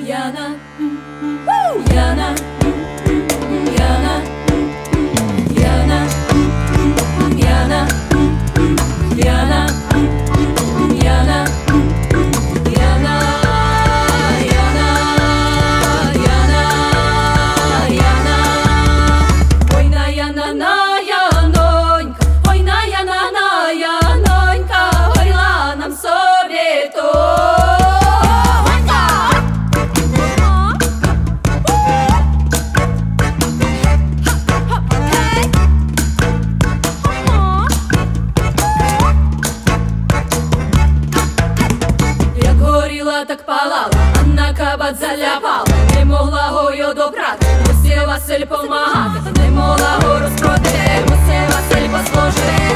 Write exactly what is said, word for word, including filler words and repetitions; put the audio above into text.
Яна, Яна, Яна, Яна, Яна, Яна, Яна, Яна, Яна, Яна, Яна. Ой на Яна, на Янонька, ой на Яна, на Янонька, горіла нам собі то. Так палала, а на кабат заляпала, не могла гою добрати, мусив Василь помагати, не могла гору скрутити, мусив Василь послужити.